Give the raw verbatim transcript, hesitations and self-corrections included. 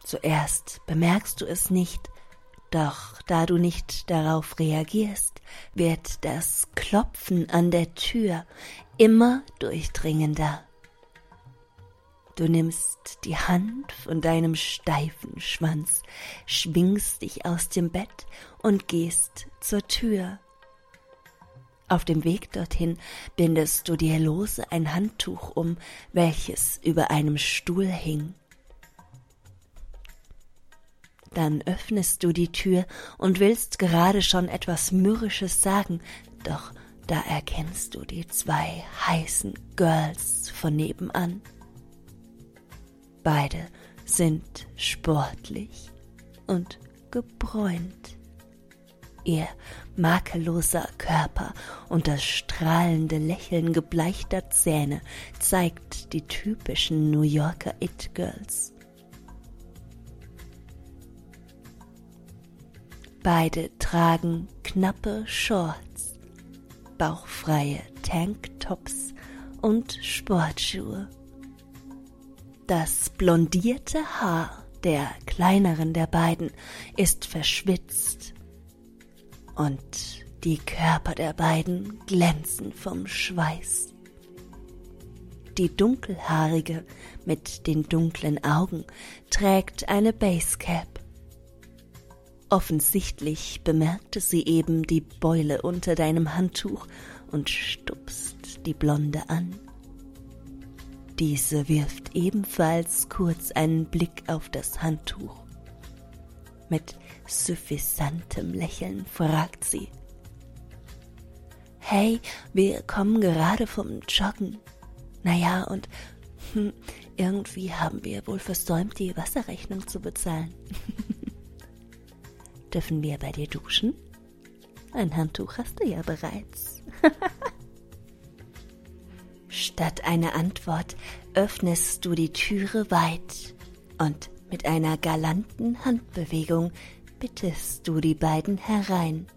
Zuerst bemerkst du es nicht, doch da du nicht darauf reagierst, wird das Klopfen an der Tür immer durchdringender. Du nimmst die Hand von deinem steifen Schwanz, schwingst dich aus dem Bett und gehst zur Tür. Auf dem Weg dorthin bindest du dir lose ein Handtuch um, welches über einem Stuhl hing. Dann öffnest du die Tür und willst gerade schon etwas Mürrisches sagen, doch da erkennst du die zwei heißen Girls von nebenan. Beide sind sportlich und gebräunt. Ihr makelloser Körper und das strahlende Lächeln gebleichter Zähne zeigt die typischen New Yorker It-Girls. Beide tragen knappe Shorts, bauchfreie Tanktops und Sportschuhe. Das blondierte Haar der kleineren der beiden ist verschwitzt und die Körper der beiden glänzen vom Schweiß. Die dunkelhaarige mit den dunklen Augen trägt eine Basecap. Offensichtlich bemerkte sie eben die Beule unter deinem Handtuch und stupst die Blonde an. Diese wirft ebenfalls kurz einen Blick auf das Handtuch. Mit suffisantem Lächeln fragt sie: »Hey, wir kommen gerade vom Joggen. Naja, und hm, irgendwie haben wir wohl versäumt, die Wasserrechnung zu bezahlen. Dürfen wir bei dir duschen? Ein Handtuch hast du ja bereits.« Statt einer Antwort öffnest du die Türe weit und mit einer galanten Handbewegung bittest du die beiden herein.